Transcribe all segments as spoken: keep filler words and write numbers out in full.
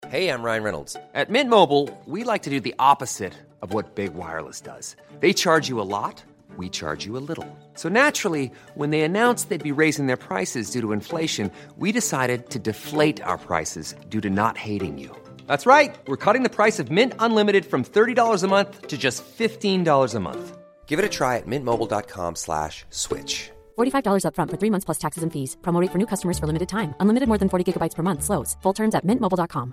Hey, I'm Ryan Reynolds. At Mint Mobile, we like to do the opposite of what Big Wireless does. They charge you a lot, we charge you a little. So naturally, when they announced they'd be raising their prices due to inflation, we decided to deflate our prices due to not hating you. That's right. We're cutting the price of Mint Unlimited from thirty dollars a month to just fifteen dollars a month. Give it a try at mintmobile.com slash switch. forty-five dollars up front for three months plus taxes and fees. Promo rate for new customers for limited time. Unlimited more than forty gigabytes per month. Slows full terms at mint mobile dot com.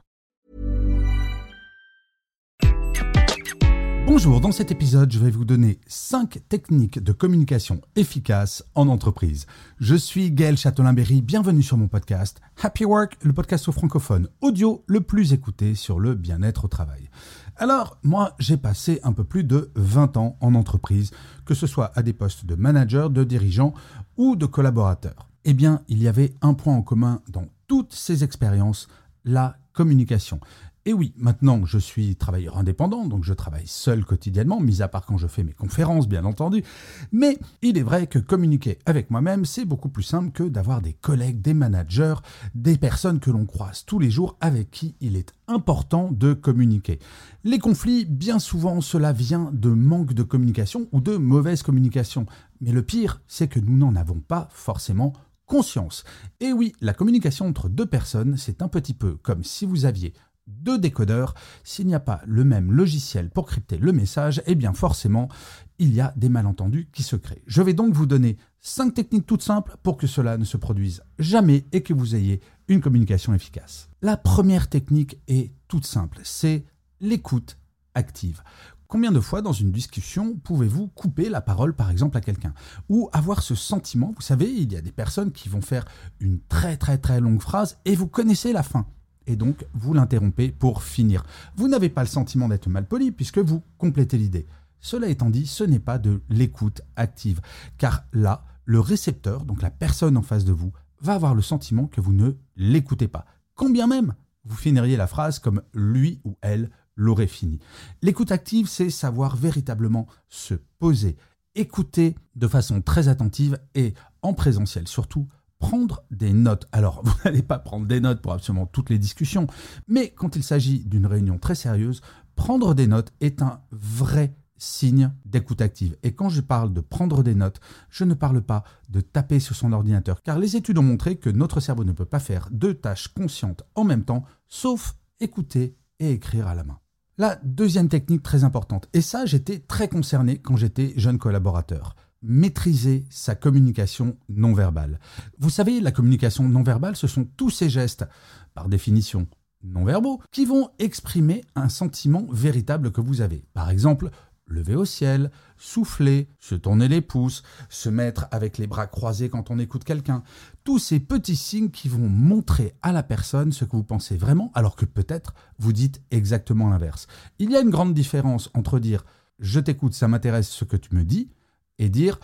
Bonjour, dans cet épisode, je vais vous donner cinq techniques de communication efficaces en entreprise. Je suis Gaël Châtelain-Berry, bienvenue sur mon podcast Happy Work, le podcast francophone audio le plus écouté sur le bien-être au travail. Alors, moi, j'ai passé un peu plus de vingt ans en entreprise, que ce soit à des postes de manager, de dirigeant ou de collaborateur. Eh bien, il y avait un point en commun dans toutes ces expériences, la communication. Et oui, maintenant je suis travailleur indépendant, donc je travaille seul quotidiennement, mis à part quand je fais mes conférences bien entendu. Mais il est vrai que communiquer avec moi-même, c'est beaucoup plus simple que d'avoir des collègues, des managers, des personnes que l'on croise tous les jours avec qui il est important de communiquer. Les conflits, bien souvent, cela vient de manque de communication ou de mauvaise communication. Mais le pire, c'est que nous n'en avons pas forcément conscience. Et oui, la communication entre deux personnes, c'est un petit peu comme si vous aviez deux décodeurs. S'il n'y a pas le même logiciel pour crypter le message, eh bien forcément, il y a des malentendus qui se créent. Je vais donc vous donner cinq techniques toutes simples pour que cela ne se produise jamais et que vous ayez une communication efficace. La première technique est toute simple, c'est l'écoute active. Combien de fois dans une discussion pouvez-vous couper la parole par exemple à quelqu'un ou avoir ce sentiment, vous savez, il y a des personnes qui vont faire une très très très longue phrase et vous connaissez la fin. Et donc, vous l'interrompez pour finir. Vous n'avez pas le sentiment d'être malpoli puisque vous complétez l'idée. Cela étant dit, ce n'est pas de l'écoute active. Car là, le récepteur, donc la personne en face de vous, va avoir le sentiment que vous ne l'écoutez pas. Quand bien même, vous finiriez la phrase comme lui ou elle l'aurait fini. L'écoute active, c'est savoir véritablement se poser, écouter de façon très attentive et en présentiel surtout, prendre des notes. Alors, vous n'allez pas prendre des notes pour absolument toutes les discussions, mais quand il s'agit d'une réunion très sérieuse, prendre des notes est un vrai signe d'écoute active. Et quand je parle de prendre des notes, je ne parle pas de taper sur son ordinateur, car les études ont montré que notre cerveau ne peut pas faire deux tâches conscientes en même temps, sauf écouter et écrire à la main. La deuxième technique très importante, et ça j'étais très concerné quand j'étais jeune collaborateur, maîtriser sa communication non verbale. Vous savez, la communication non verbale, ce sont tous ces gestes, par définition non verbaux, qui vont exprimer un sentiment véritable que vous avez. Par exemple, lever au ciel, souffler, se tourner les pouces, se mettre avec les bras croisés quand on écoute quelqu'un. Tous ces petits signes qui vont montrer à la personne ce que vous pensez vraiment, alors que peut-être vous dites exactement l'inverse. Il y a une grande différence entre dire « je t'écoute, ça m'intéresse ce que tu me dis » et dire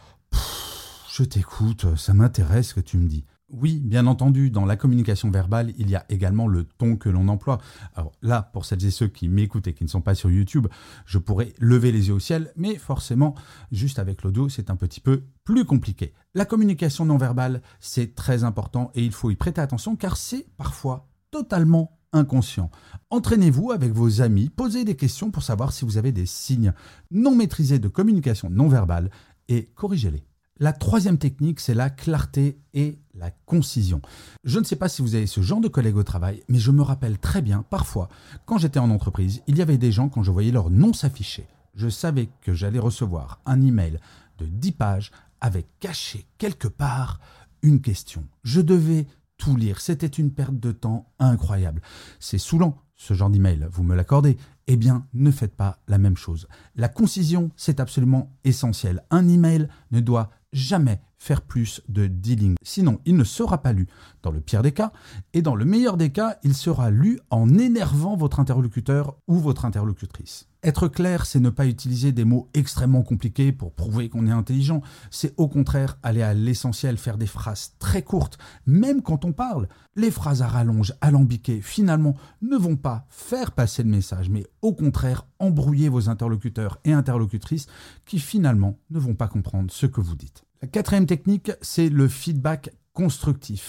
« je t'écoute, ça m'intéresse ce que tu me dis ». Oui, bien entendu, dans la communication verbale, il y a également le ton que l'on emploie. Alors là, pour celles et ceux qui m'écoutent et qui ne sont pas sur YouTube, je pourrais lever les yeux au ciel, mais forcément, juste avec l'audio, c'est un petit peu plus compliqué. La communication non verbale, c'est très important et il faut y prêter attention car c'est parfois totalement inconscient. Entraînez-vous avec vos amis, posez des questions pour savoir si vous avez des signes non maîtrisés de communication non verbale et corrigez-les. La troisième technique, c'est la clarté et la concision. Je ne sais pas si vous avez ce genre de collègues au travail, mais je me rappelle très bien, parfois, quand j'étais en entreprise, il y avait des gens, quand je voyais leur nom s'afficher, je savais que j'allais recevoir un email de dix pages avec caché quelque part une question. Je devais tout lire, c'était une perte de temps incroyable. C'est saoulant, ce genre d'email, vous me l'accordez? Eh bien, ne faites pas la même chose. La concision, c'est absolument essentiel. Un email ne doit jamais faire plus de dix lignes. Sinon, il ne sera pas lu dans le pire des cas, et dans le meilleur des cas, il sera lu en énervant votre interlocuteur ou votre interlocutrice. Être clair, c'est ne pas utiliser des mots extrêmement compliqués pour prouver qu'on est intelligent. C'est au contraire aller à l'essentiel, faire des phrases très courtes. Même quand on parle, les phrases à rallonge, alambiquées, finalement, ne vont pas faire passer le message, mais au contraire embrouiller vos interlocuteurs et interlocutrices qui finalement ne vont pas comprendre ce que vous dites. La quatrième technique, c'est le feedback constructif.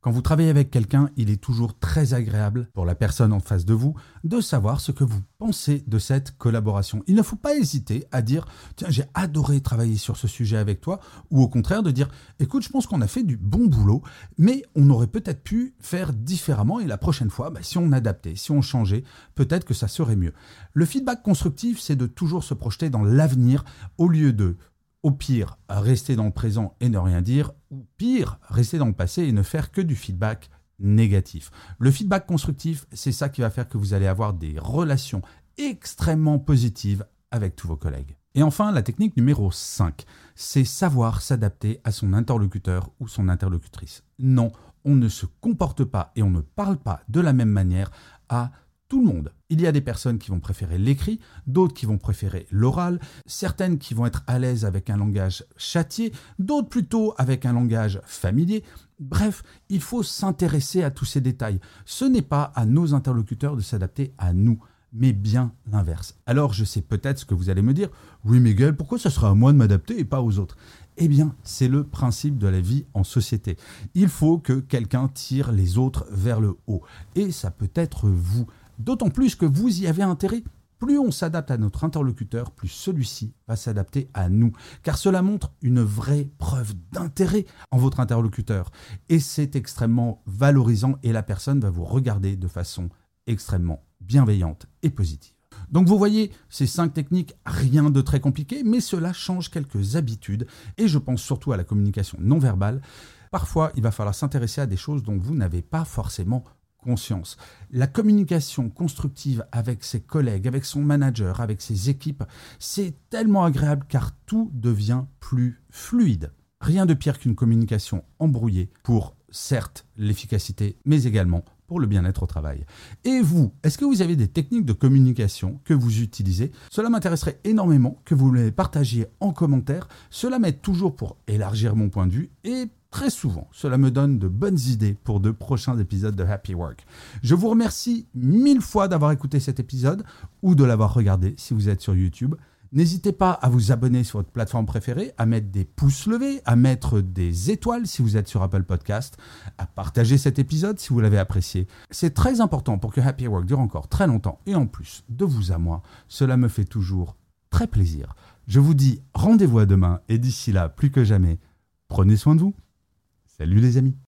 Quand vous travaillez avec quelqu'un, il est toujours très agréable pour la personne en face de vous de savoir ce que vous pensez de cette collaboration. Il ne faut pas hésiter à dire « Tiens, j'ai adoré travailler sur ce sujet avec toi » ou au contraire de dire « Écoute, je pense qu'on a fait du bon boulot, mais on aurait peut-être pu faire différemment et la prochaine fois, bah, si on adaptait, si on changeait, peut-être que ça serait mieux. » Le feedback constructif, c'est de toujours se projeter dans l'avenir au lieu de au pire, rester dans le présent et ne rien dire, ou pire, rester dans le passé et ne faire que du feedback négatif. Le feedback constructif, c'est ça qui va faire que vous allez avoir des relations extrêmement positives avec tous vos collègues. Et enfin, la technique numéro cinq, c'est savoir s'adapter à son interlocuteur ou son interlocutrice. Non, on ne se comporte pas et on ne parle pas de la même manière à tout le monde. Il y a des personnes qui vont préférer l'écrit, d'autres qui vont préférer l'oral, certaines qui vont être à l'aise avec un langage châtié, d'autres plutôt avec un langage familier. Bref, il faut s'intéresser à tous ces détails. Ce n'est pas à nos interlocuteurs de s'adapter à nous, mais bien l'inverse. Alors je sais peut-être ce que vous allez me dire, « Oui Miguel, pourquoi ça sera à moi de m'adapter et pas aux autres ?» Eh bien, c'est le principe de la vie en société. Il faut que quelqu'un tire les autres vers le haut. Et ça peut être vous. D'autant plus que vous y avez intérêt. Plus on s'adapte à notre interlocuteur, plus celui-ci va s'adapter à nous. Car cela montre une vraie preuve d'intérêt en votre interlocuteur. Et c'est extrêmement valorisant et la personne va vous regarder de façon extrêmement bienveillante et positive. Donc vous voyez, ces cinq techniques, rien de très compliqué, mais cela change quelques habitudes. Et je pense surtout à la communication non verbale. Parfois, il va falloir s'intéresser à des choses dont vous n'avez pas forcément conscience. La communication constructive avec ses collègues, avec son manager, avec ses équipes, c'est tellement agréable car tout devient plus fluide. Rien de pire qu'une communication embrouillée pour, certes, l'efficacité, mais également pour le bien-être au travail. Et vous, est-ce que vous avez des techniques de communication que vous utilisez ? Cela m'intéresserait énormément que vous les partagiez en commentaire. Cela m'aide toujours pour élargir mon point de vue et très souvent, cela me donne de bonnes idées pour de prochains épisodes de Happy Work. Je vous remercie mille fois d'avoir écouté cet épisode ou de l'avoir regardé si vous êtes sur YouTube. N'hésitez pas à vous abonner sur votre plateforme préférée, à mettre des pouces levés, à mettre des étoiles si vous êtes sur Apple Podcast, à partager cet épisode si vous l'avez apprécié. C'est très important pour que Happy Work dure encore très longtemps et en plus, de vous à moi, cela me fait toujours très plaisir. Je vous dis rendez-vous à demain et d'ici là, plus que jamais, prenez soin de vous. Salut les amis.